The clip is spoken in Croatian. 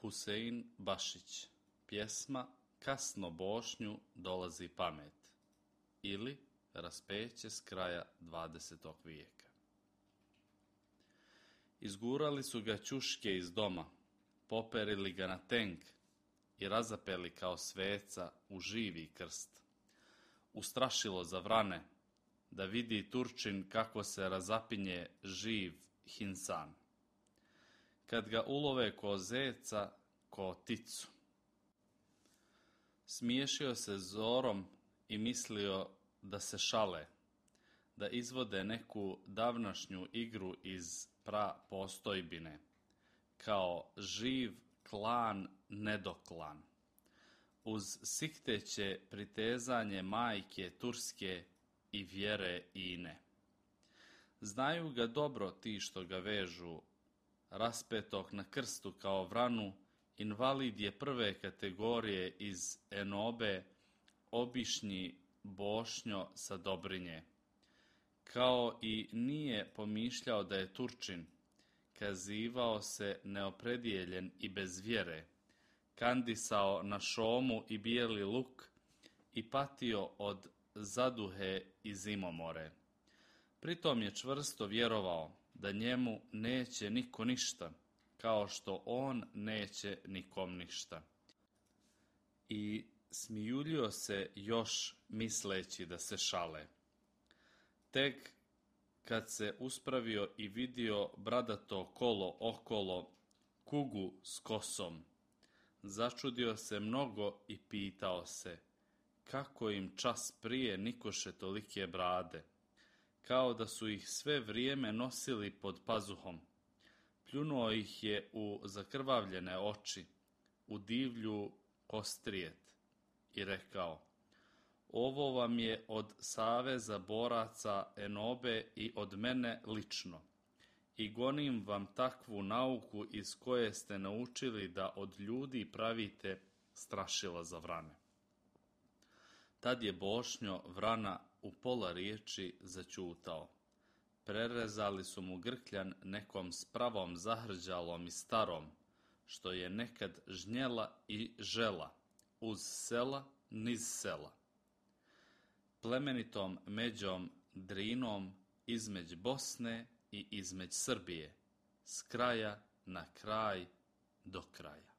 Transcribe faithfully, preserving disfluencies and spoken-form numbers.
Husein Bašić. Pjesma Kasno Bošnju dolazi pamet ili Raspeće s kraja dvadesetog vijeka. Izgurali su ga ćuške iz doma, poperili ga na tenk i razapeli kao sveca u živi krst. Ustrašilo za vrane, da vidi Turčin kako se razapinje živ hinsan. Kad ga ulove ko zeca, ko ticu. Smiješio se zorom i mislio da se šale, da izvode neku davnašnju igru iz pra postojbine, kao živ klan nedoklan, uz sikteće pritezanje majke turske i vjere ine. Znaju ga dobro ti što ga vežu, raspetog na krstu kao vranu, invalid je prve kategorije iz Enobe, obišnji Bošnjo sa Dobrinje. Kao i nije pomišljao da je Turčin, kazivao se neopredijeljen i bez vjere, kandisao na šomu i bijeli luk i patio od zaduhe i zimomore. Pritom je čvrsto vjerovao da njemu neće niko ništa, kao što on neće nikom ništa. I smijuljio se još misleći da se šale. Tek kad se uspravio i vidio bradato kolo okolo, kugu s kosom, začudio se mnogo i pitao se kako im čas prije nikoše tolike brade, kao da su ih sve vrijeme nosili pod pazuhom. Pljunuo ih je u zakrvavljene oči, u divlju kostrijet i rekao: ovo vam je od saveza boraca Enobe i od mene lično, i gonim vam takvu nauku iz koje ste naučili da od ljudi pravite strašila za vrane. Tad je Bošnjo vrana u pola riječi začutao. Prerezali su mu grkljan nekom spravom zahrđalom i starom, što je nekad žnjela i žela, uz sela niz sela. Plemenitom međom Drinom između Bosne i između Srbije, s kraja na kraj do kraja.